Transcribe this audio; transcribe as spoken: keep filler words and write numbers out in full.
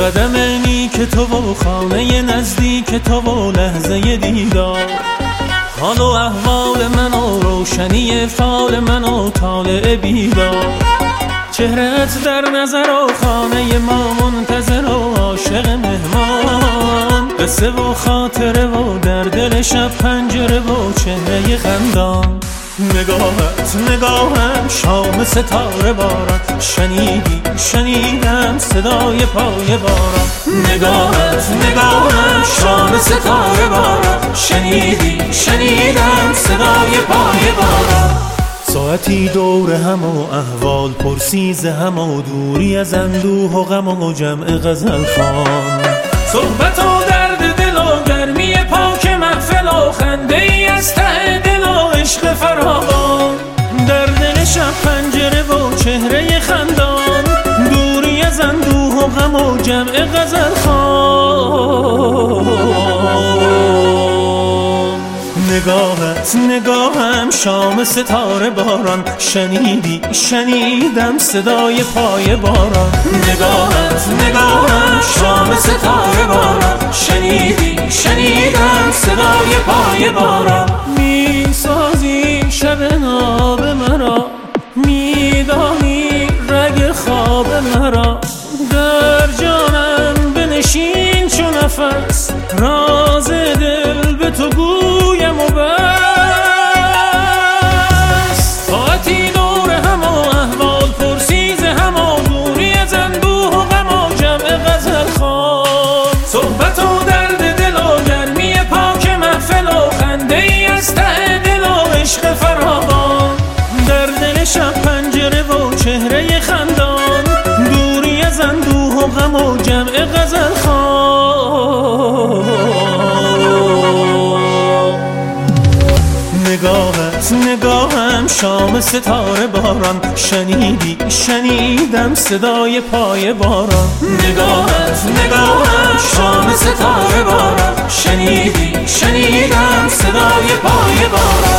قدم نیک تو و خانه نزدیک تو و لحظه دیدار، حال و احوال من و روشنی فال من و طالع بیدار، چهرت در نظر و خانه ما منتظر و عاشق مهمان، قصه و خاطره و در دل شب پنجره و چهره خندان. نگاهت نگاهم شام ستاره باران، شنیدی شنیدم صدای پای باران. نگاهت نگاهم شام ستاره باران، شنیدی شنیدم صدای پای باران. ساعتی دور هم و احوال پرسی ز هم و دوری از اندوه و غم و جمع غزل خوان، صحبت و درد دل و گرمی پاک محفل و خنده ای از ته دل و عشق فراوان، در دل شب پنجره و چهره خندان، دوری از اندوه و غم و جمع غزل خوان. نگاهت نگاهم شام ستاره باران، شنیدی شنیدم صدای پای باران. نگاهت نگاهم شام ستاره باران، شنیدی شنیدم صدای پای باران. می سازی شب ناب مرا، میدانی رگ خواب مرا، در جانم بنشین چو نفس، راز دل به تو گویم و بس. ساعتی دور هم و احوال پرسی ز هم و دوری از اندوه و غم و جمع غزل خوان، صحبت و درد دل و گرمی پاک محفل و خنده ای از ته دل و عشق فراوان، در دل شب پنجره و چهره خندان، دوری از اندوه و غم و جمع غزل خوان. نگاهت نگاهم شام ستاره باران، شنیدی شنیدم صدای پای باران. نگاهت نگاهم شام ستاره باران، شنیدی شنیدم صدای پای باران.